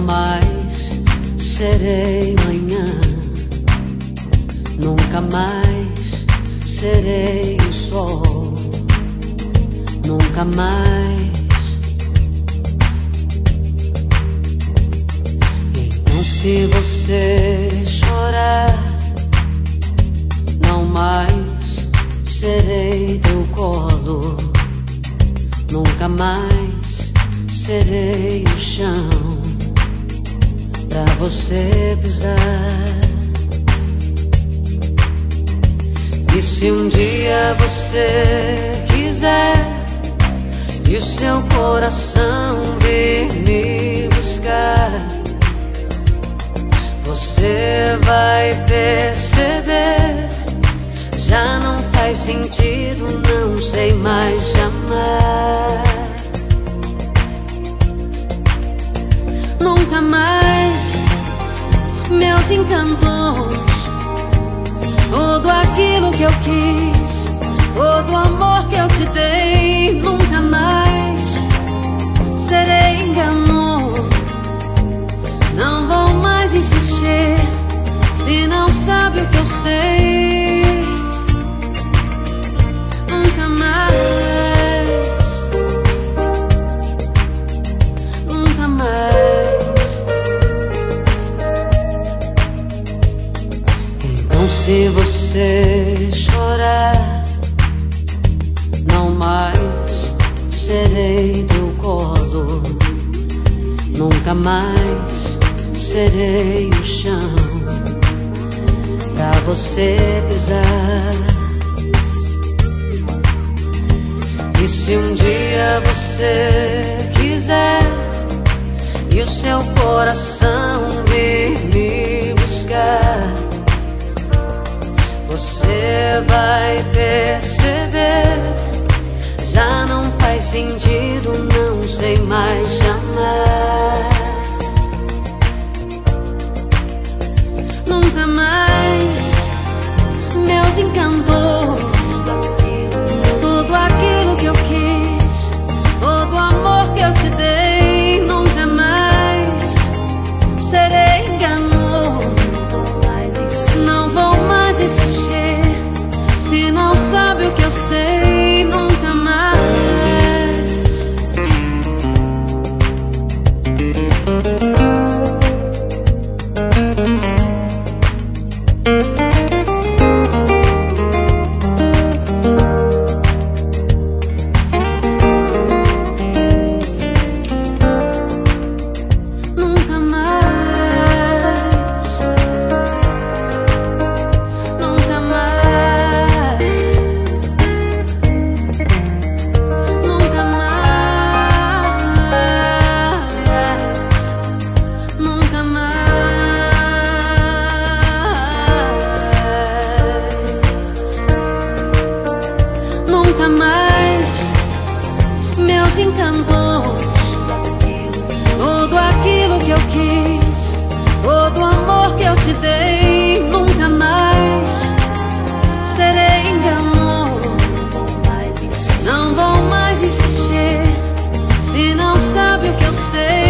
mais serei manhã, nunca mais serei o sol, nunca mais. Então se você chorar, não mais serei teu colo, nunca mais serei o chão pra você pisar. E se um dia você quiser e o seu coração vir me buscar, você vai perceber, já não faz sentido, não sei mais chamar. Nunca mais meus encantos, tudo aquilo que eu quis, todo o amor que eu te dei, nunca mais serei engano. Não vou mais insistir se não sabe o que eu sei. Nunca mais, nunca mais. Então se você chorar, não mais serei teu colo, nunca mais serei o chão pra você pisar. E se um dia você quiser e o seu coração vir me buscar, você vai perceber, já não faz sentido, não sei mais chamar. Nunca mais meus encantos, tudo aquilo que eu quis, todo o amor que eu te dei, nunca mais serei engano. Não vou mais insistir se não sabe o que eu sei, nunca mais. Nunca mais meus encantos, tudo aquilo que eu quis, todo o amor que eu te dei, nunca mais serei engano. Não vou mais insistir se não sabe o que eu sei.